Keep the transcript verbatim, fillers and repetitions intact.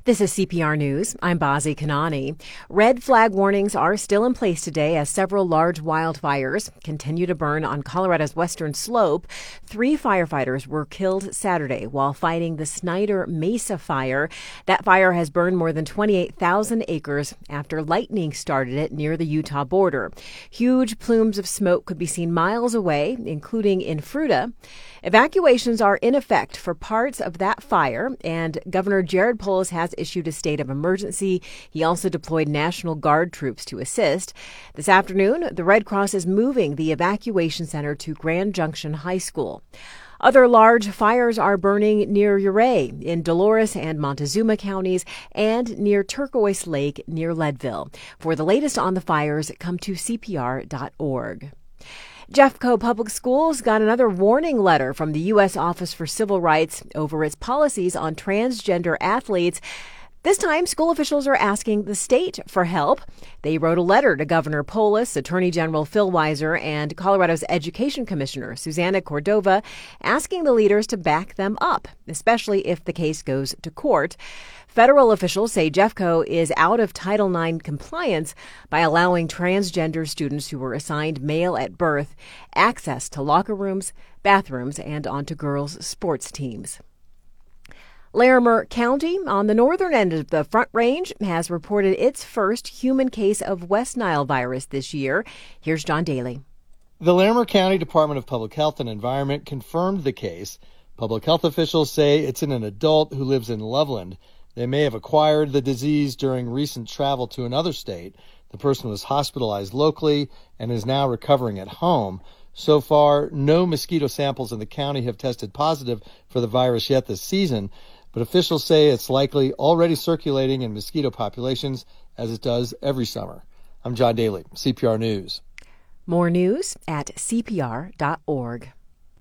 This is C P R News. I'm Bazi Kanani. Red flag warnings are still in place today as several large wildfires continue to burn on Colorado's western slope. Three firefighters were killed Saturday while fighting the Snyder Mesa fire. That fire has burned more than twenty-eight thousand acres after lightning started it near the Utah border. Huge plumes of smoke could be seen miles away, including in Fruita. Evacuations are in effect for parts of that fire, and Governor Jared Polis has issued a state of emergency. He also deployed National Guard troops to assist. This afternoon, the Red Cross is moving the evacuation center to Grand Junction High School. Other large fires are burning near Ouray in Dolores and Montezuma counties and near Turquoise Lake near Leadville. For the latest on the fires, come to C P R dot org. Jeffco Public Schools got another warning letter from the U S Office for Civil Rights over its policies on transgender athletes. This time, school officials are asking the state for help. They wrote a letter to Governor Polis, Attorney General Phil Weiser, and Colorado's Education Commissioner Susana Cordova, asking the leaders to back them up, especially if the case goes to court. Federal officials say Jeffco is out of Title nine compliance by allowing transgender students who were assigned male at birth access to locker rooms, bathrooms, and onto girls' sports teams. Larimer County, on the northern end of the Front Range, has reported its first human case of West Nile virus this year. Here's John Daly. The Larimer County Department of Public Health and Environment confirmed the case. Public health officials say it's in an adult who lives in Loveland. They may have acquired the disease during recent travel to another state. The person was hospitalized locally and is now recovering at home. So far, no mosquito samples in the county have tested positive for the virus yet this season. But officials say it's likely already circulating in mosquito populations as it does every summer. I'm John Daly, C P R News. More news at C P R dot org.